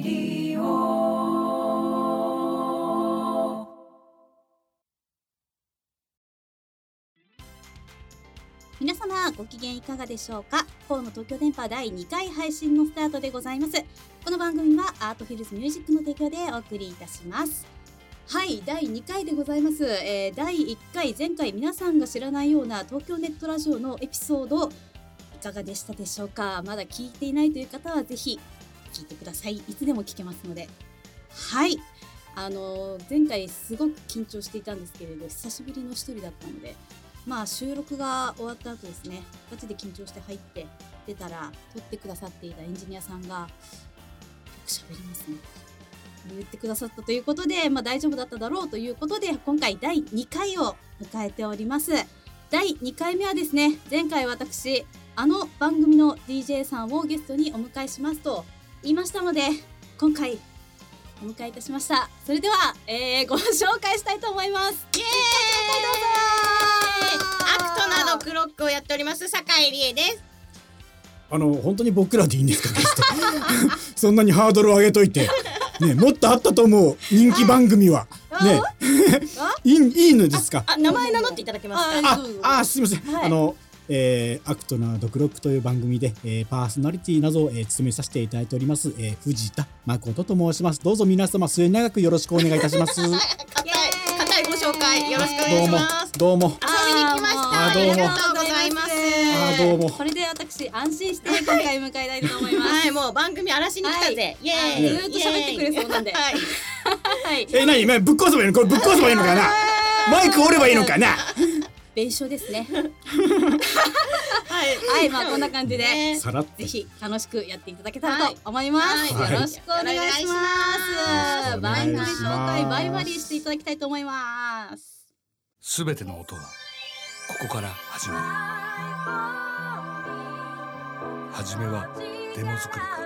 ディオ。 皆様ご機嫌いかがでしょうか。河野東京電波第2回配信のスタートでございます。この番組はアートフィルズミュージックの提供でお送りいたします。はい、第2回でございます。第1回前回皆さんが知らないような東京ネットラジオのエピソードいかがでしたでしょうか。まだ聞いていないという方はぜひ聞いてください。いつでも聞けますので。はい、前回すごく緊張していたんですけれど、久しぶりの一人だったので、収録が終わった後ですね、ガチで緊張して入って出たら、撮ってくださっていたエンジニアさんがよく喋りますね言ってくださったということで、大丈夫だっただろうということで、今回第2回を迎えております。第2回目はですね、前回私番組の DJ さんをゲストにお迎えしますと言いましたので、今回お迎えいたしました。それでは、ご紹介したいと思います。 イエーイ。アクトナのクロックをやっております酒井理恵です。 本当に僕らでいいんですかゲストそんなにハードルを上げといてね、もっとあったと思う人気番組はねいいのですか。 名前名乗っていただけますか。すいません、 はい、 アクトナドクロックという番組で、パーソナリティなどを、務めさせていただいております、藤田誠と申します。どうぞ皆様末永くよろしくお願いいたします固いご紹介よろしくお願いします。 どうも遊びに来ました。ありがとうございます。 どうも。 これで私安心して今回迎えたいと思います。 はい、もう番組荒らしに来たぜ。イエーイ。 ずっと喋ってくれそうなんで。はい。 何ぶっ壊せばいいの？これぶっ壊せばいいのかな？マイク折ればいいのかな？ 弁償ですね。 はい、 こんな感じでさらっとぜひ楽しくやっていただけたらと思います。よろしくお願いします。番組紹介バリバリしていただきたいと思います。 すべての音はここから始まる。初めはデモ作りから、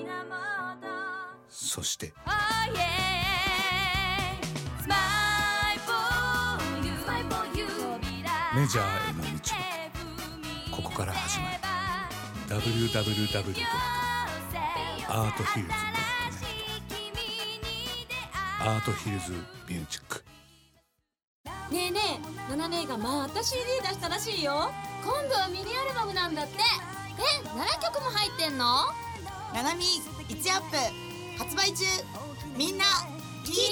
そしてメジャーへの道はここから始まる。 www.arthils.net アートヒルズミュージック。 ねえねえ、ナナ姉がまた CD 出したらしいよ。今度はミニアルバムなんだって。7曲も入ってんの？ ナナミ1アップ発売中。みんな聞いてね。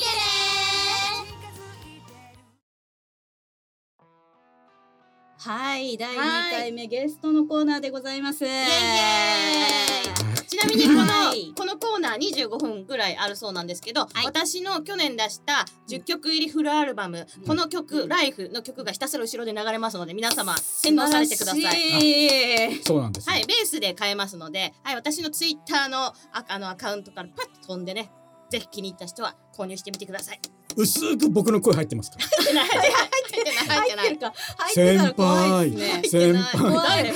はい、第2回目ゲストのコーナーでございます。 イエーイ。ちなみにこのコーナー25分ぐらいあるそうなんですけど、私の去年出した10曲入りフルアルバム、この曲ライフの曲がひたすら後ろで流れますので、皆様洗脳されてください。 そうなんです、 はい、ベースで変えますので、はい、私のツイッターのアカウントからパッと飛んでね、ぜひ気に入った人は購入してみてください。 薄く僕の声入ってますか？ 入ってない。 先輩先輩怖い。 で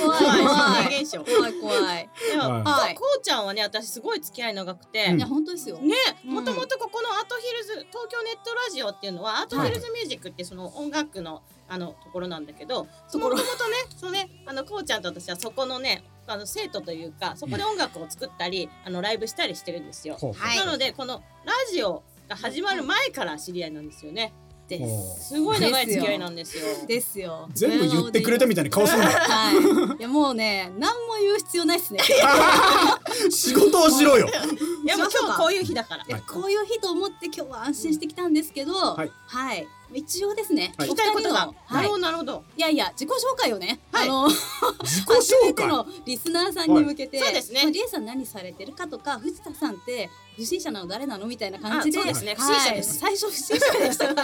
もこうちゃんはね、私すごい付き合い長くて、 いや本当ですよね。もともとここのアートヒルズ東京ネットラジオっていうのはアートヒルズミュージックってその音楽のところなんだけど、もともとね、こうちゃんと私はそこのね、生徒というか、そこで音楽を作ったりライブしたりしてるんですよ。なのでこのラジオが始まる前から知り合いなんですよね。すごい長い付き合いなんですよ。 ですよ。 全部言ってくれたみたいな顔するの。 いやもうね、何も言う必要ないですね。 仕事をしろよ。 いやもう今日こういう日だから。 こういう日と思って今日は安心してきたんですけど、はい。一応ですね、 聞きたいことが。なるほど。 いや自己紹介をね、 自己初め紹介てのリスナーさんに向けて、 そうですね。 リエさん何されてるかとか、藤田さんって不審者なの誰なのみたいな感じで、 そうですね。不審者です。 最初不審者でしたから。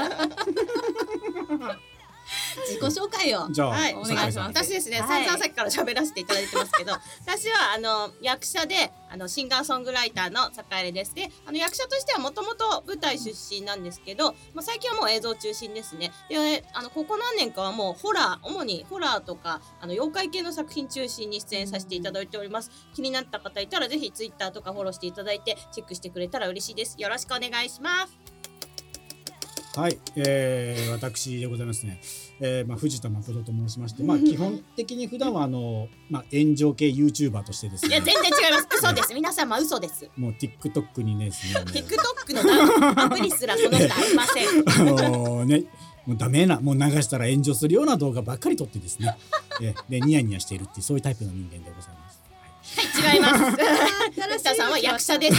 自己紹介をじゃあ、 お願いします。 私ですね、散々さっきから喋らせていただいてますけど、私は役者でシンガーソングライターの坂井です。で、役者としてはもともと舞台出身なんですけど、最近はもう映像中心ですね。で、ここ何年かはもう主にホラーとか妖怪系の作品中心に出演させていただいております。気になった方いたらぜひツイッターとかフォローしていただいてチェックしてくれたら嬉しいです。よろしくお願いします。 はい、私でございますね。藤田誠と申しまして、基本的に普段は炎上系 YouTuber としてですね。 いや全然違います。嘘です。皆様嘘です。 もう TikTok にですね。 TikTok のアプリすらその他ありません。 ね。もうダメな、もう流したら炎上するような動画ばっかり撮ってですね。でニヤニヤしているっていうそういうタイプの人間でございます。 はい、違います。藤田さんは役者です。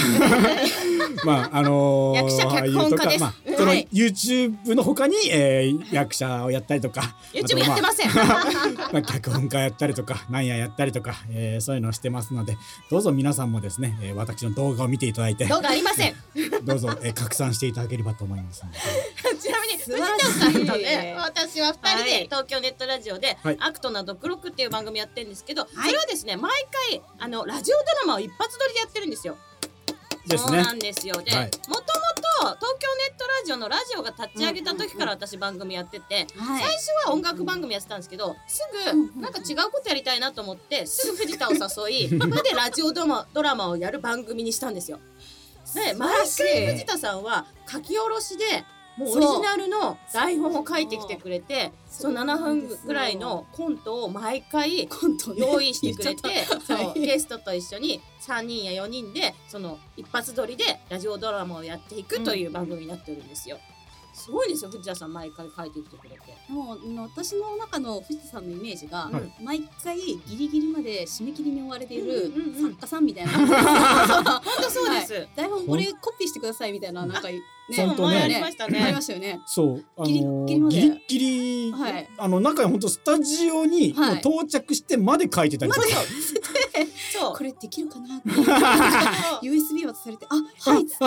役者脚本家です。 その YouTube の他に、役者をやったりとか YouTube やってません。 脚本家やったりとかなんやったりとか、そういうのをしてますので、どうぞ皆さんもですね、私の動画を見ていただいて、 動画ありません。 どうぞ、拡散していただければと思いますので。 ちなみに藤田さんとね、私は2人で東京ネットラジオでアクトなドクロックっていう番組やってるんですけど、それはですね毎回ラジオドラマを一発撮りでやってるんですよ。そうなんですよ。で、もともと東京ネットラジオのラジオが立ち上げた時から私番組やってて、最初は音楽番組やってたんですけど、すぐなんか違うことやりたいなと思ってすぐ藤田を誘い、それでラジオドラマをやる番組にしたんですよ。で、毎回藤田さんは書き下ろしでもうオリジナルの台本を書いてきてくれて、その7分ぐらいのコントを毎回用意してくれて、ゲストと一緒に3人や4人でその一発撮りでラジオドラマをやっていくという番組になってるんですよ。すごいですよ、藤田さん毎回書いてきてくれて。 もう私の中の藤田さんのイメージが、毎回ギリギリまで締め切りに追われている作家さんみたいな。 本当そうです。 台本これコピーしてくださいみたいな、なんかね、 ありましたね。 ありましたよね。 そう、ギリギリ中に本当スタジオに到着してまで書いてたりとか。 これできるかなって USB 渡されて、はいっつって、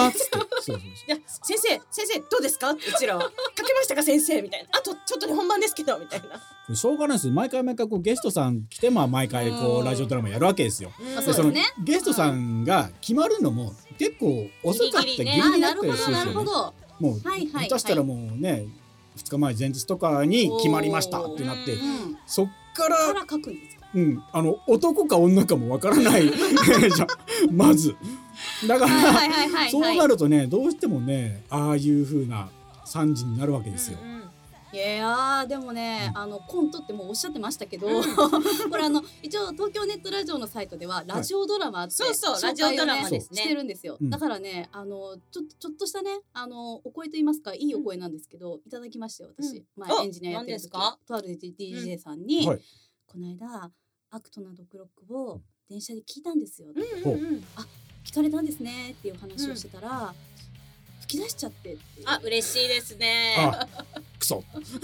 いや先生どうですか、うちらは書けましたか先生みたいな、あとちょっとで本番ですけどみたいな。 しょうがないです。毎回こうゲストさん来て、毎回こうラジオドラマやるわけですよ。でそのゲストさんが決まるのも結構遅かったギリギリだったりするんですよね。もう下手したらもうね2日前前日とかに決まりましたってなって、そっから書くんですか。 男か女かもわからないじゃまずだからそうなるとね、どうしてもねああいう風な惨事になるわけですよ。 いやでもね、コントってもうおっしゃってましたけど、これ一応東京ネットラジオのサイトではラジオドラマってラジオドラマですねしてるんですよ。だからね、ちょっとしたねお声と言いますか、いいお声なんですけど、いただきましたよ私。前エンジニアやってる時、とある DJ さんにこの間アクトなドクロックを電車で聞いたんですよ。聞かれたんですねっていう話をしてたら、吹き出しちゃってって。 嬉しいですね。 クソ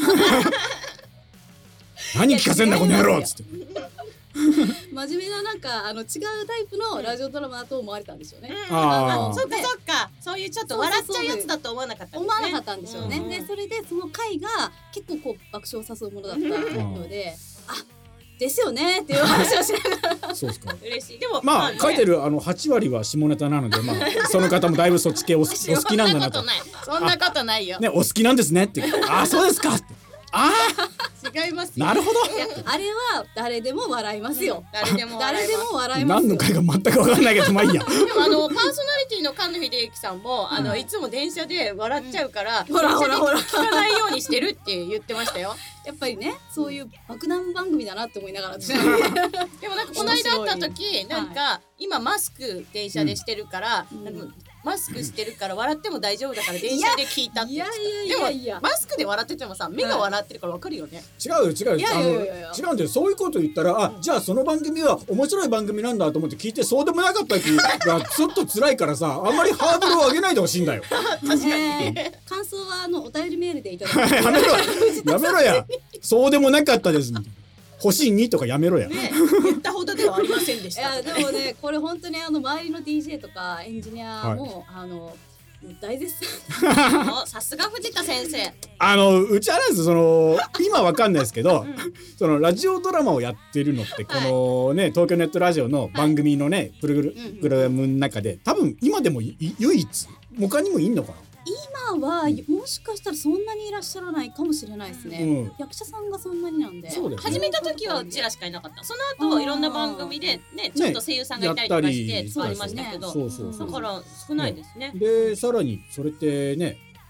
何聞かせんだこの野郎っつって。 真面目ななんか違うタイプのラジオドラマだと思われたんでしょうね。 そっか、そういうちょっと笑っちゃうやつだと思わなかったんですね。 思わなかったんでしょうね。でそれでその回が結構こう爆笑を誘うものだったので、ですよねっていう話をしながら。 そうですか。 嬉しい。でも書いてる8割は下ネタなので、その方もだいぶそっち系お好きなんだなと。 そんなことないよ。 ね、お好きなんですねって。そうですかって。 違いますよ。 なるほど。 あれは誰でも笑いますよ。 誰でも笑います。 何の回か全く分からないけど、まあいいや。 でもパーソナリティの菅野秀幸さんもいつも電車で笑っちゃうから電車で聞かないようにしてるって言ってましたよ。 やっぱりね、そういう爆弾番組だなって思いながら。でもなんかこの間会った時、なんか今マスク電車でしてるから、マスクしてるから笑っても大丈夫だから電車で聞いたって言ってた。でもマスクで笑っててもさ、目が笑ってるからわかるよね。 違う違うんで、そういうこと言ったら、じゃあその番組は面白い番組なんだと思って聞いて、そうでもなかった時がちょっと辛いからさ、あんまりハードルを上げないでほしいんだよ。 確かに。 感想はお便りメールでいただいて。 やめろや。そうでもなかったです。欲しいにとかやめろや。 言ったほどではありませんでした。 でもね、これ本当に周りの DJ とかエンジニアも大絶賛。 さすが藤田先生。 うちはなんです今わかんないですけど、そのラジオドラマをやってるのってこのね東京ネットラジオの番組のねプログラムの中で多分今でも唯一、他にもいんのかな。 今はもしかしたらそんなにいらっしゃらないかもしれないですね。役者さんがそんなになんで。 始めた時はうちらしかいなかった。その後いろんな番組でねちょっと声優さんがいたりとかしてありましたけど、だから少ないですね。 でさらにそれってね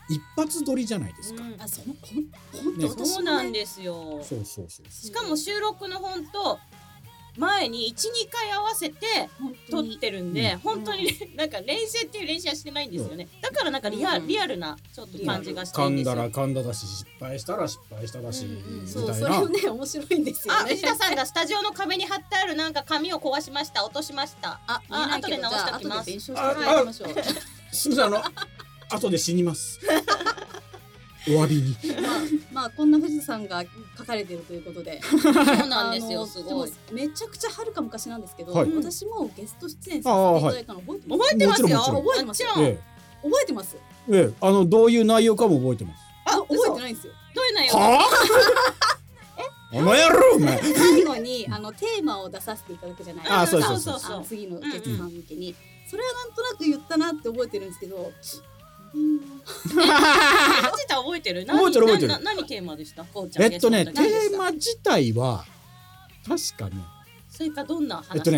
一発撮りじゃないですか。 あ、本当そうなんですよ。 そうしかも収録の本当前に 1,2 回合わせて撮ってるんで、本当になんか練習っていう練習はしてないんですよね。だからなんかリアルなちょっと感じがしていいんですよ。 噛んだら噛んだだし、失敗したら失敗しただし、みたいな。 それをね、面白いんですよね。 藤田さんがスタジオの壁に貼ってあるなんか紙を壊しました、落としました。後で直しておきます。 弁償していただきましょう。 すみません、後で死にます。お詫びに。 まあこんな藤田さんが書かれてるということで。 そうなんですよ。すごい。 めちゃくちゃはるか昔なんですけど、 はい、 私もゲスト出演させていただいたの覚えてますよ。 覚えてますよ。覚えてます。 どういう内容かも覚えてます。 覚えてないんですよ。 どういう内容？ お前やろお前。 最後にテーマを出させていただくじゃないですか。 そう次のゲストさん向けに、それはなんとなく言ったなって覚えてるんですけど。 藤田覚えてる？ 覚えてる。 何テーマでした？こうちゃん。 テーマ自体は確かね。 それかどんな話だった？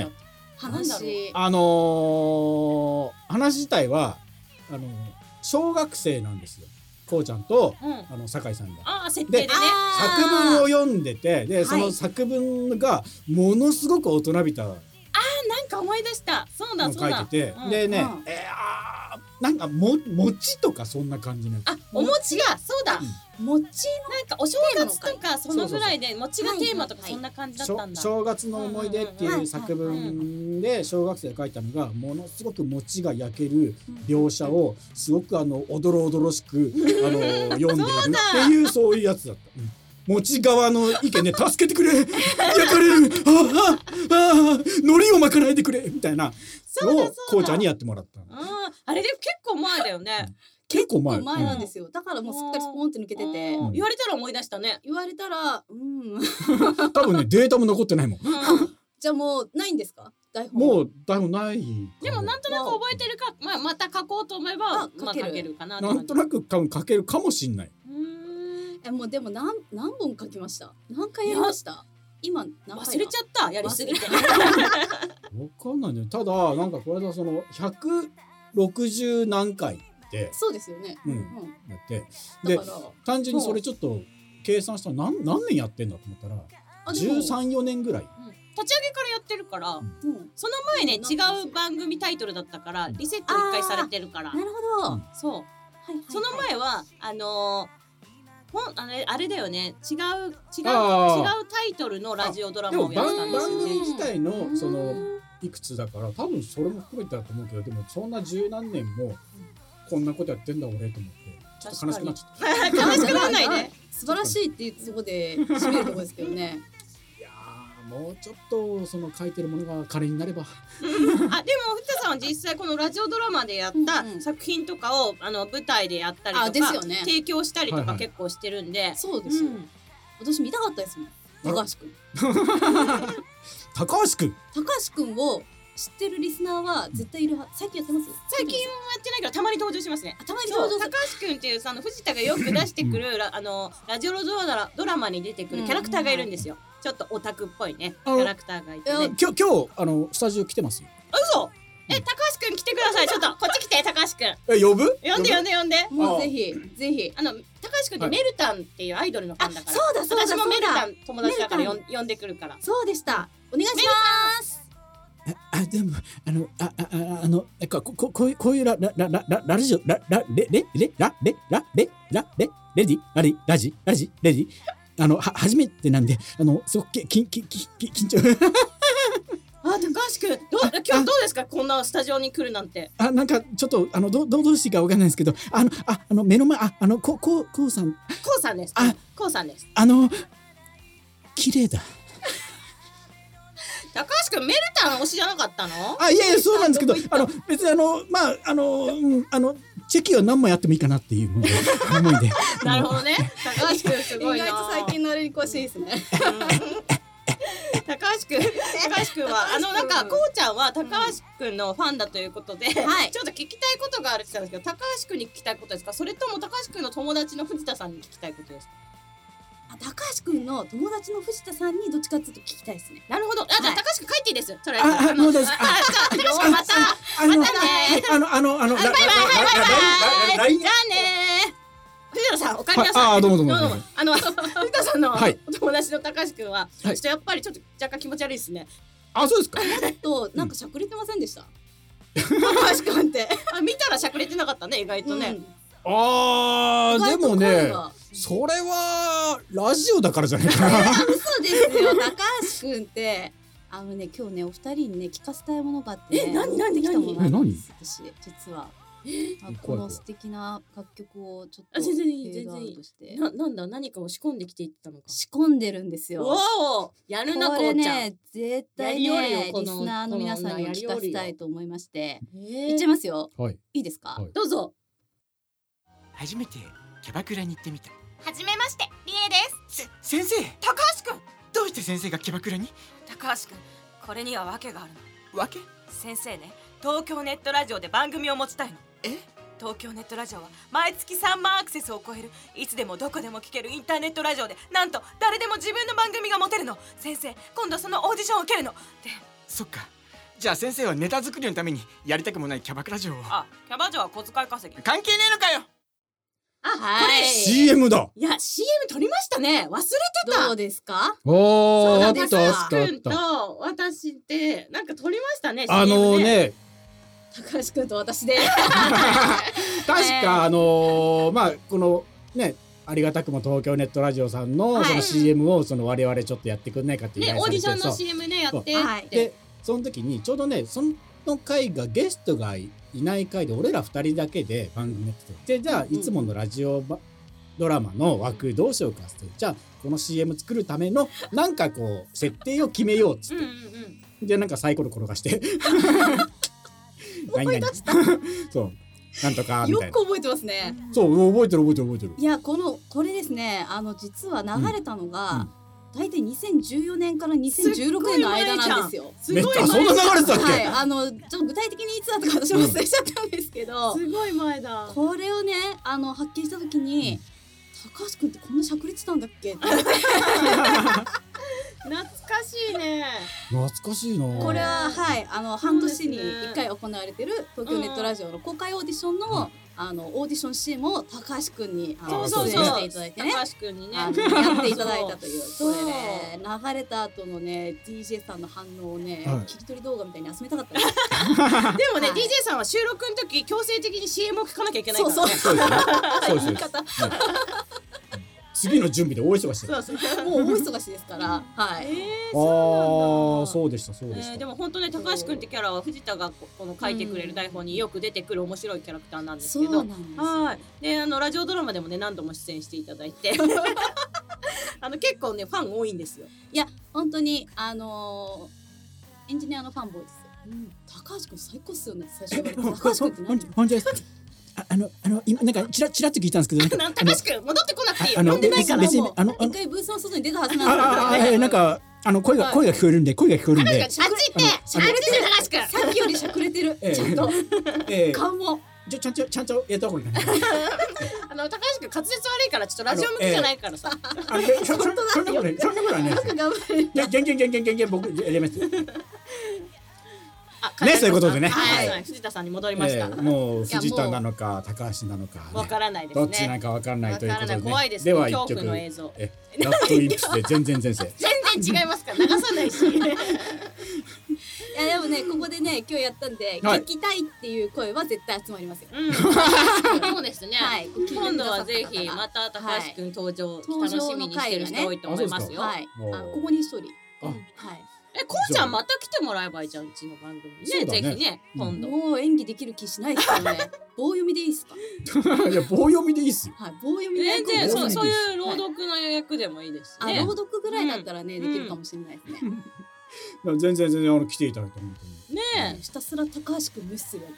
話自体は小学生なんですよ。こうちゃんと酒井さんが。 設定でね。 作文を読んでて、でその作文がものすごく大人びた。 なんか思い出した。そうだ。 書いてて、でね、なんか餅とかそんな感じの。 お餅がそうだ。餅なんかお正月とかそのぐらいで餅がテーマとかそんな感じだったんだ。 正月の思い出っていう作文で小学生が書いたのがものすごく餅が焼ける描写をすごくおどろおどろしく読んでいるっていうそういうやつだった。餅側の意見で助けてくれ焼かれる海苔を巻かないでくれみたいなのをこうちゃんにやってもらった。 あれで結構前だよね。 結構前なんですよ。だからもうすっかりスポンって抜けてて、 言われたら思い出したね。 言われたら多分ねデータも残ってないもん。 じゃあもうないんですか？台本もう台本ない。 でもなんとなく覚えてるか、また書こうと思えば書けるかな。 なんとなく書けるかもしんない。 もうでも何本書きました？何回やりました？今何回？ 忘れちゃった。やりすぎて。 わかんないね。ただなんかこれだその160何回で。 そうですよね。 やってで単純にそれちょっと計算したら何年やってんだと思ったら13、14年ぐらい。 立ち上げからやってるから、その前ね違う番組タイトルだったからリセット1回されてるから。 なるほど。 そう。その前はあれだよね。違うタイトルのラジオドラマをやってたんですよね。 番組自体のそのいくつだから多分それも含めてだと思うけど、でもそんな十何年もこんなことやってんだ俺と思ってちょっと悲しくなっちゃった。 悲しくならないね。 素晴らしいっていうとこで締めるとこですけどね。 いやもうちょっとその書いてるものが彼になれば。 でも藤田さんは実際このラジオドラマでやった作品とかを舞台でやったりとか提供したりとか結構してるんで。 そうですよ。私見たかったですもん。高橋くん。 高橋くんを知ってるリスナーは絶対いるはず。最近やってます？ 最近はやってないけどたまに登場しますね。 たまに登場。 高橋くんっていう藤田がよく出してくるラジオドラマに出てくるキャラクターがいるんですよ。ちょっとオタクっぽいねキャラクターがいてね。 今日スタジオ来てますよ。 嘘？高橋くん来てください。ちょっとこっち来て。高橋くん呼ぶ？ 呼んで。 もうぜひ高橋くんってメルタンっていうアイドルのファンだから。 そうだ私もメルタン友達だから呼んでくるから。 そうでした。お願いします。 でもこういうラジオレディ初めてなんですごく緊張。 高橋くん今日どうですか？こんなスタジオに来るなんて。 なんかちょっとどうしていいかわかんないんですけど目の前こうさんです。こうさんです。 綺麗だ。 高橋くんメルタン推しじゃなかったの？ いやそうなんですけど別にチェキは何枚やってもいいかなっていう思いで。 なるほどね。高橋くんすごいな。 意外と最近のあれに詳しいですね。 高橋くんはなんかこうちゃんは高橋くんのファンだということで、ちょっと聞きたいことがあるって言ったんですけど、高橋くんに聞きたいことですか？それとも高橋くんの友達の藤田さんに聞きたいことですか？ 高橋くんの友達の藤田さんにどっちかっていうと聞きたいですね。 なるほじゃあ高橋くん帰っていいです。それもうです。 高橋くんまたね。 バイバイ。 じゃあね。 かりなさい。 あ、どうもどうも。 藤田さんのお友達の高橋くんはちょっとやっぱりちょっと若干気持ち悪いですね。 あ、そうですか。 なんかしゃくれてませんでした。高橋くんって。 見たらしゃくれてなかったね、意外とね。 あー、でもね、それはラジオだからじゃないかな。 嘘ですよ、高橋くんって。今日ね、お二人にね、聞かせたいものがあって。 何私、実は。この素敵な楽曲をちょっと全然いいなんだ、何かを仕込んできていったのか。 仕込んでるんですよ。 わお、やるな、こうちゃん。 絶対ね、リスナーの皆さんにも聞かせたいと思いまして、いっちゃいますよ。いいですか？ どうぞ。 初めてキャバクラに行ってみた。 はじめまして、リエです。 先生、 高橋くん。 どうして先生がキャバクラに？ 高橋くん、これには訳があるの。 訳？ 先生ね、東京ネットラジオで番組を持ちたいの。東京ネットラジオは毎月3万アクセスを超える、いつでもどこでも聞けるインターネットラジオで、なんと誰でも自分の番組が持てるの。先生、今度そのオーディションを受けるの。で、 そっか。じゃあ先生はネタ作りのためにやりたくもないキャバクラ嬢を。 キャバ嬢は小遣い稼ぎ。 関係ねえのかよ。 これ CM だ。 いや、 CM 撮りましたね。忘れてた。 どうですか？ おー、あった高橋くんと私ってなんか撮りましたね。 ね、 高橋くんと私で確かまあこのね、ありがたくも東京ネットラジオさんのその CM をその我々ちょっとやってくんないかっていうオーディションの CM ね、やってで、その時にちょうどね、その回がゲストがいない回で俺ら2人だけで番組やってて、じゃあいつものラジオドラマの枠どうしようかって、じゃあこの CM 作るためのなんかこう設定を決めようっつって、でなんかサイコロ転がして思い出したそうなんとかみたいな。 よく覚えてますね。 そう覚えてる。 いや、これですね、実は流れたのが、大体2014年から2016年の間なんですよ。 めっちゃそんな流れてたっけ？ はい、ちょっと具体的にいつだったか私も忘れちゃったんですけど、 すごい前だ。 これをね、発見した時に、高橋くんってこんなしゃくれてたんだっけって懐かしいね。 懐かしいな。 これは半年に1回行われてる東京ネットラジオの公開オーディションのオーディション CM を高橋くんに出演していただいてね、 高橋くんにねやっていただいたという。これね、流れた後のね DJ さんの反応をね、切り取り動画みたいに集めたかったです。 でもね、DJ さんは収録の時強制的に CM を聞かなきゃいけないからね。 そう言い方。次の準備で大忙しで。もう大忙しですから。はい。 そうでした。 でも本当ね、高橋くんってキャラは藤田がこの書いてくれる台本によく出てくる面白いキャラクターなんですけど、はい。で、ラジオドラマでもね何度も出演していただいて、結構ねファン多いんですよ。 いや、本当にエンジニアのファンボーイですよ。高橋くん最高っすよね。最初言われて。高橋くんって何？ 本当ですか？今なんかチラッと聞いたんですけど、 高橋くん戻ってこなくていいよ。呼んでないから。 もう一回ブースの外に出たはずなんですよ。 なんか声が聞こえるんで。 あっち行って。しゃくれてる高橋くん。 さっきよりしゃくれてる。ちゃんと顔も。 ちゃんとやった方がいいかな。 高橋くん滑舌悪いからちょっとラジオ向きじゃないからさ。 そんなことはね。ゲン僕やります。ね、そういうことでね。 はい、藤田さんに戻りました。 もう藤田なのか高橋なのかわからないですね。 どっちなんかわからないということで。 怖いですね。では一曲の映像。 ラッドインプスで全然違いますから流さないし。いやでもね、ここでね今日やったんで聞きたいっていう声は絶対集まりますよ。 そうですね。今度はぜひまた高橋くん登場楽しみにしてる人多いと思いますよ。 ここに一人。はい。 こうちゃんまた来てもらえばいいじゃん、うちの番組ね。ぜひね、今度。 もう演技できる気しないですよね。棒読みでいいですか？ いや、棒読みでいいっすよ。 はい、棒読みで。 全然そういう朗読の役でもいいですね。 朗読ぐらいだったらね、できるかもしれないですね。 全然来ていただいて本当に。ねえ、 ひたすら高橋くん無視する。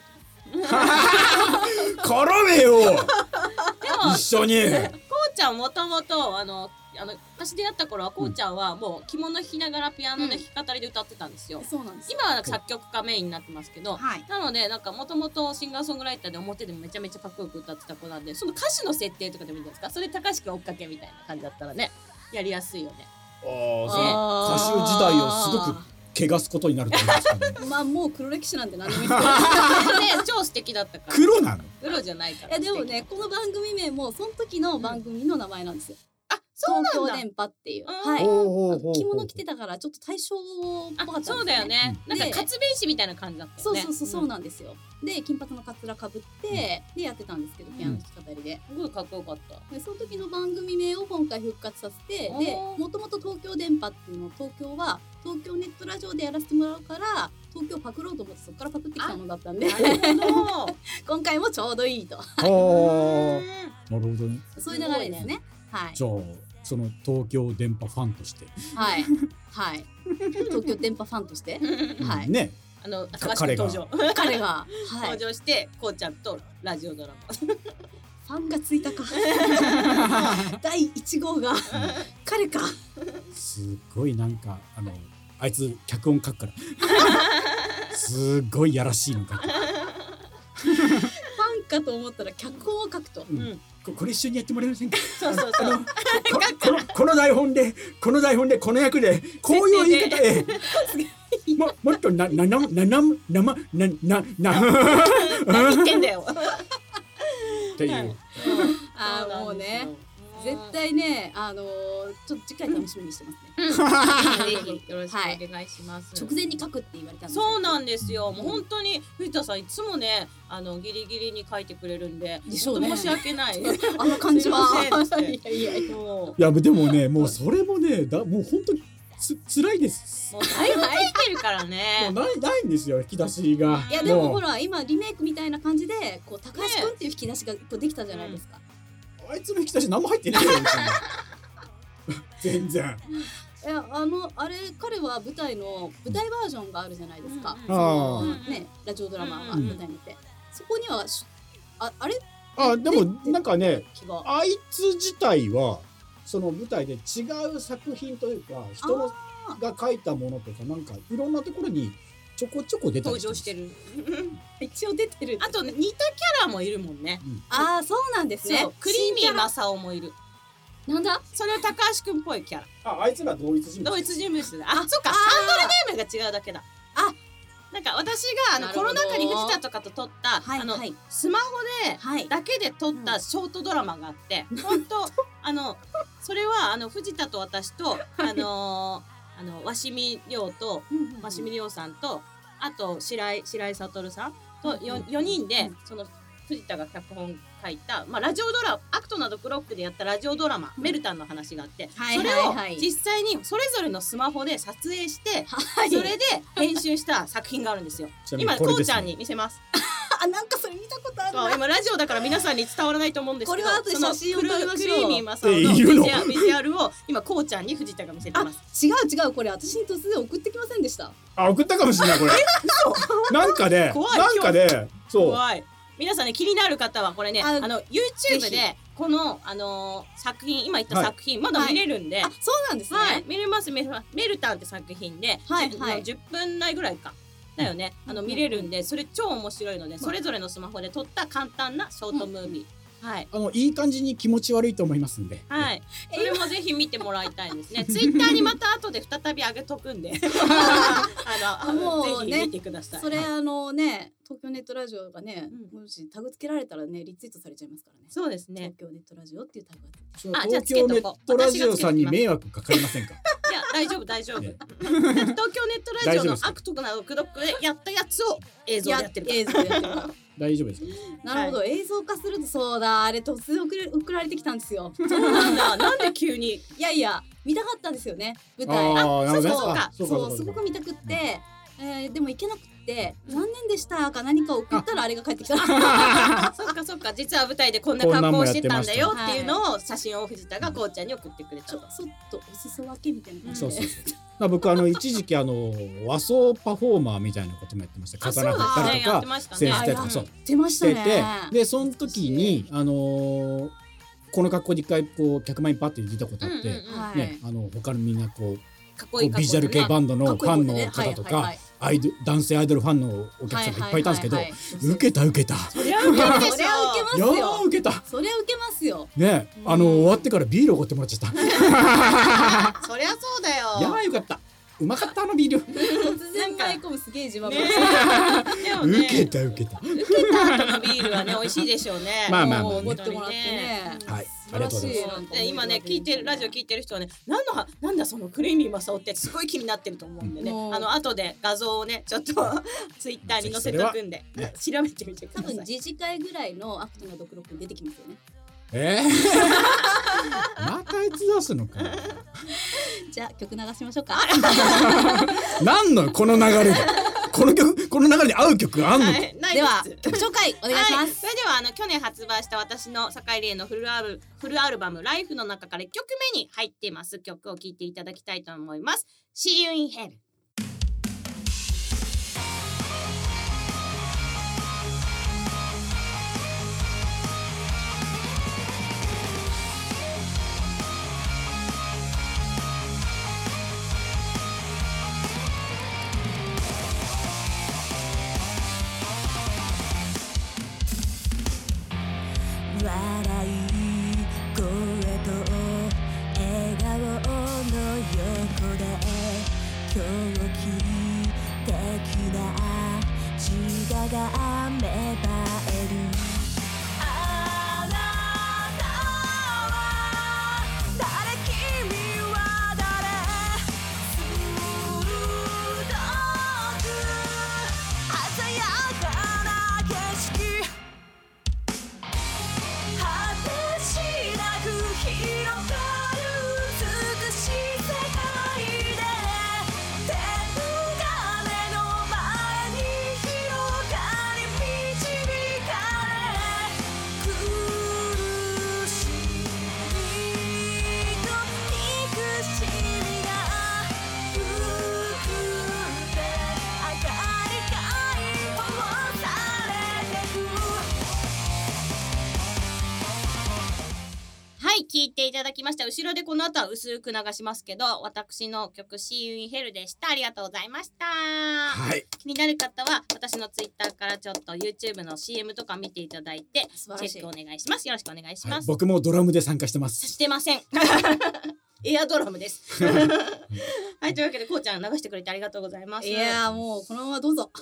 絡めよ。一緒に。 こうちゃんもともと私出会った頃はこうちゃんはもう着物弾きながらピアノで弾き語りで歌ってたんですよ。 そうなんです。 今は作曲家メインになってますけど、なのでなんかもともとシンガーソングライターで表でもめちゃめちゃかっこよく歌ってた子なんで、その歌詞の設定とかでもいいんですか？それ高橋くん追っかけみたいな感じだったらね、やりやすいよね。 歌手時代をすごく汚すことになると思うんですけど、ね、 まあもう黒歴史なんて何でもいいですね、超素敵だったから。 黒なの？ 黒じゃないから。 いやでもね、この番組名もその時の番組の名前なんですよ。 そうなんだ。 東京電波っていう。はい。着物着てたからちょっと大正っぽかったんですね。 そうだよね。なんか活弁士みたいな感じだったよね。 そうなんですよ。で金髪のカツラかぶってでやってたんですけど、ピアノ弾き語りで。 すごいかっこよかった。 でその時の番組名を今回復活させて、でもともと東京電波っていうのを東京は東京ネットラジオでやらせてもらうから東京パクろうと思ってそこからパクってきたものだったんで、今回もちょうどいいと。 なるほどね。 そういう流れですね。はい。 じゃあその東京電波ファンとして、 はいはい東京電波ファンとしてはいね、 彼が登場してこうちゃんとラジオドラマファンがついたか第1号が彼か。 すごいなんかあいつ脚本書くからすごいやらしいの書く。 ファンかと思ったら脚本を書くと、 これ一緒にやってもらえませんか。 そうこの台本でこの役でこういう言い方でもっと何言ってんだよっていう。 もうね絶対ねちょっと次回楽しみにしてますね。 ぜひよろしくお願いします。 直前に書くって言われたんです。 そうなんですよ。もう本当に藤田さんいつもねギリギリに書いてくれるんで申し訳ない。 あの感じは。 いやでもねもうそれもねもう本当に辛いです。 もうだいぶ書いてるからね。 もうないんですよ引き出しが。 いやでもほら今リメイクみたいな感じで高橋くんっていう引き出しができたじゃないですか。 あいつの引き出し何も入ってないよ全然。 いやあれ彼は舞台バージョンがあるじゃないですか。ねラジオドラマが舞台にて、そこにはあれでもなんかねあいつ自体はその舞台で違う作品というか人のが書いたものとかなんかいろんなところにちょこちょこ出たり登場してる一応出てる。 あと似たキャラもいるもんね。 そうなんですね。 クリーミーマサオもいる。 なんだそれは高橋くんっぽいキャラ。 あいつら同一人物。 同一人物だ。そっかハンドルネームが違うだけだ。なんか私がコロナ禍に藤田とかと撮ったスマホでだけで撮ったショートドラマがあって、本当それは藤田と私と鷲見亮さんとあと白井悟さんと4人でその藤田が脚本書いたラジオドラマアクトなどクロックでやったラジオドラマメルタンの話があって、それを実際にそれぞれのスマホで撮影してそれで編集した作品があるんですよ。今こうちゃんに見せます。 なんかそれ見たことある。 今ラジオだから皆さんに伝わらないと思うんですけど、 これは後で写真を撮りましょう。 クリーミーマサオのビジュアルを今こうちゃんに藤田が見せてます。 違うこれ私に突然送ってきませんでした。 送ったかもしれないこれ。なんかでそう怖い。皆さんね気になる方はこれねYouTube でこの作品今言った作品まだ見れるんで。 そうなんですね。 見れます。メルタンって作品で10分内ぐらいかだよね。見れるんでそれ超面白いのでそれぞれのスマホで撮った簡単なショートムービー。 いい感じに気持ち悪いと思いますんで、 それもぜひ見てもらいたいんですね。ツイッターにまた後で再び上げとくんでぜひ見てください。 それ東京ネットラジオがね、もしタグつけられたらねリツイートされちゃいますからね。 そうですね。 東京ネットラジオっていうタグが。東京ネットラジオさんに迷惑かかりませんか。 いや大丈夫東京ネットラジオのアクトなどクドックでやったやつを映像でやってるから大丈夫ですか。 なるほど、映像化するとそうだあれ突然送られてきたんですよ。 そうなんだ。なんで急に。 いや見たかったんですよね舞台。そうすごく見たくって、でも行けなくって残念でしたか何か送ったらあれが返ってきた。 そっか実は舞台でこんな格好してたんだよっていうのを写真を藤田がこうちゃんに送ってくれた。 ちょっとお裾分けみたいな感じで。 そう僕一時期和装パフォーマーみたいなこともやってました。刀振ったりとかセンステとかそう出ましたね。 でその時にこの格好で一回客前にパッて出たことあってね他のみんなビジュアル系バンドのファンの方とか男性アイドルファンのお客さんがいっぱいいたんですけど、受けたそりゃ受けますよ。 受けたそりゃ受けますよね。終わってからビールおごってもらっちゃった。 そりゃそうだよ。 よかった。 うまかったビール。 突然舞い込むすげえ自慢話。 でもね、 受けた後のビールはね美味しいでしょうね。 まあ持ってもらってね。 はい、ありがとうございます。 今ねラジオ聞いてる人はね、なんだそのクレイミーマサオってすごい気になってると思うんでね、後で画像をねちょっとツイッターに載せとくんで調べてみてください。 多分自治会ぐらいのアクトなドクロ君出てきますよね。 またいつ出すのか。 じゃあ曲流しましょうか。 なんのこの流れでこの流れに合う曲あんのか。 では曲紹介お願いします。 それでは去年発売した私の坂井理恵のフルアルバム「ライフの中から1曲目に入っています曲を聴いていただきたいと思います。 See you in hell。 笑い声と笑顔の横で狂気的な自我が芽生える。あなたは誰、君は誰、鋭く鮮やかな景色、果てしなく広がる美しい世界で、天金の前に広がり導かれ、苦しみと憎しみが含んで明かり解放されてく。 はい、聴いていただきました。後ろでこの後は薄く流しますけど、私の曲 See You in Hell でした。ありがとうございました。 はい、 気になる方は私のツイッターからちょっと YouTube の CM とか見ていただいてチェックお願いします。よろしくお願いします。 僕もドラムで参加してます。 してません。エアドラムです。はい、というわけでこうちゃん流してくれてありがとうございます。 いやもうこのままどうぞ。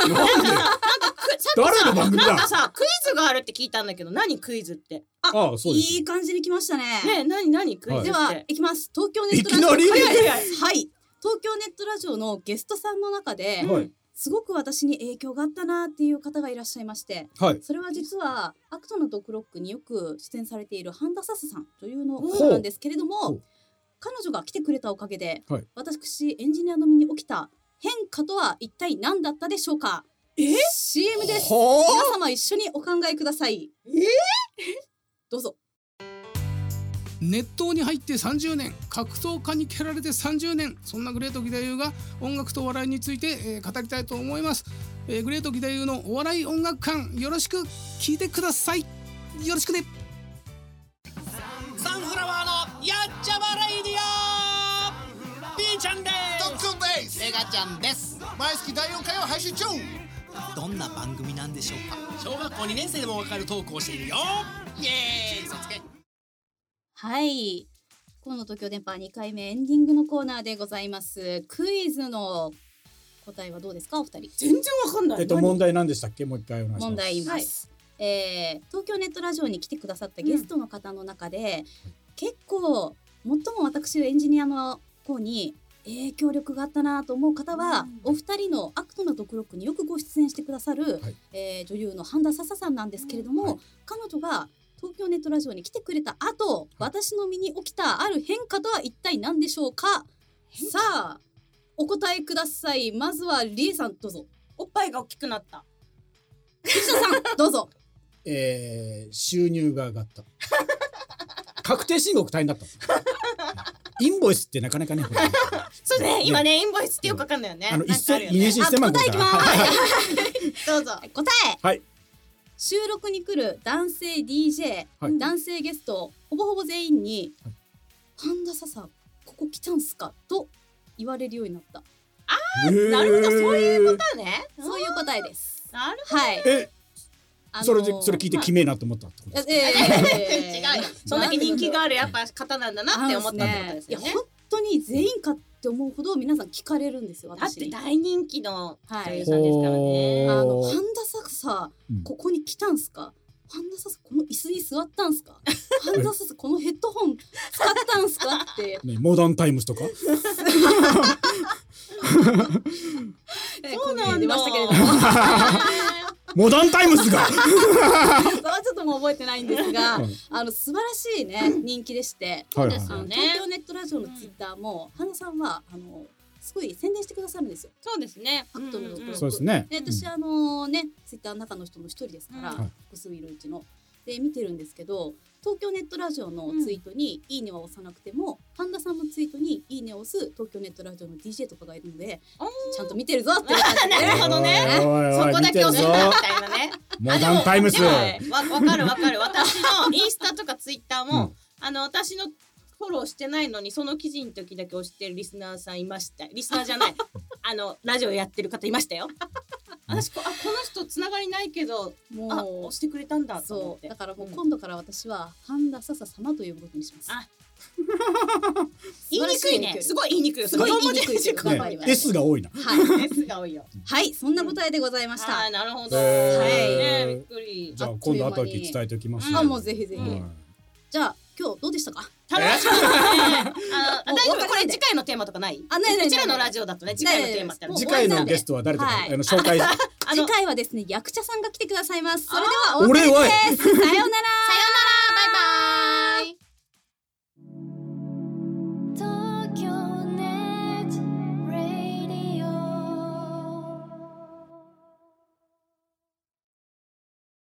誰の番組だ。 なんかさクイズがあるって聞いたんだけど、何クイズって。 そうです。 いい感じに来ましたね。 ね、何クイズって。 では行きます。東京ネットラジオ。はい。東京ネットラジオのゲストさんの中で、すごく私に影響があったなっていう方がいらっしゃいまして、それは実はアクトのドクロックによく出演されている半田笹さん女優の方なんですけれども、彼女が来てくれたおかげで、私エンジニアの身に起きた変化とは一体何だったでしょうか。CM です。皆様一緒にお考えください。どうぞ。 熱湯に入って30年、格闘家に蹴られて30年、そんなグレート義太夫が音楽と笑いについて、語りたいと思います。グレート義太夫のお笑い音楽館、よろしく聞いてください。よろしくね。 サンフラワーのやっちゃわレイディオ、 B ちゃんです。 特訓です。 メガちゃんです。 毎月第4回を配信中。 どんな番組なんでしょうか。小学校2年生でもわかるトークをしているよ。イエーイ、そつけ。 はい、河野東京電波2回目エンディングのコーナーでございます。クイズの答えはどうですかお二人。 全然わかんない。 問題何でしたっけ。もう一回お願いします。 問題言います。東京ネットラジオに来てくださったゲストの方の中で、結構最も私エンジニアの方に影響力があったなと思う方は、お二人のアクトのドクロックによくご出演してくださる、女優の半田笹さんなんですけれども、彼女が東京ネットラジオに来てくれた後、私の身に起きたある変化とは一体何でしょうか。さあお答えください。まずはリエさんどうぞ。 おっぱいが大きくなった。 石田さんどうぞ。 収入が上がった。確定申告大変だった。インボイスってなかなかね。 そうね、今ねインボイスってよくわかんないよね。 2年システム答えいきます。 どうぞ。 答え。 はい。 収録に来る男性 DJ、男性ゲストほぼほぼ全員に、半田笹ここ来たんすかと言われるようになった。 なるほど、そういうことね。 そういう答えです。 なるほど。 はい。 それ聞いて決めなと思ったってことですか。 違うよ。そんだけ人気があるやっぱ方なんだなって思ったってことですよね。 本当に全員かって思うほど皆さん聞かれるんですよ。 だっ私に。 て大人気の女優さんですからね。 半田さここに来たんすか。半田さこの椅子に座ったんすか。半田さこのヘッドホン使ったんすかって。 ね、モダンタイムスとか。 そうなん出ましたけれども。 モダンタイムスが。 それはちょっともう覚えてないんですが、素晴らしいね人気でして、そうですよね。東京ネットラジオのツイッターも半田さんはすごい宣伝してくださるんですよ。 そうですね。 ファクトのところ。 そうですね。 で私ねツイッターの中の人の一人ですから、複数いるうちので見てるんですけど、東京ネットラジオのツイートにいいねは押さなくても、半田さんのツイートにいいねを押す東京ネットラジオの DJ とかがいるので、ちゃんと見てるぞっていう感じで。 なるほどね。そこだけ押すんだみたいなね。 モダンタイムス。 わかる。私のインスタとかツイッターも私のフォローしてないのにその記事の時だけ押してるリスナーさんいました。リスナーじゃないラジオやってる方いましたよ。私この人つながりないけどもう押してくれたんだと思って。 だからもう今度から私は半田笹様と呼ぶことにします。 言いにくいね。すごい言いにくいよ。 すごい言いにくい。 S が多いな。 はい。 S が多いよ。 はい、そんな舞台でございました。 なるほど。 はい。 びっくり。 じゃあ今度後で伝えておきます。 もうぜひぜひ。じゃあ今日どうでしたか。 楽しかったね。大丈夫。これ次回のテーマとかない？ ない。 うちらのラジオだとね、次回のテーマって次回のゲストは誰とか紹介。 次回はですね、役者さんが来てくださいます。それでは俺は。 さようなら。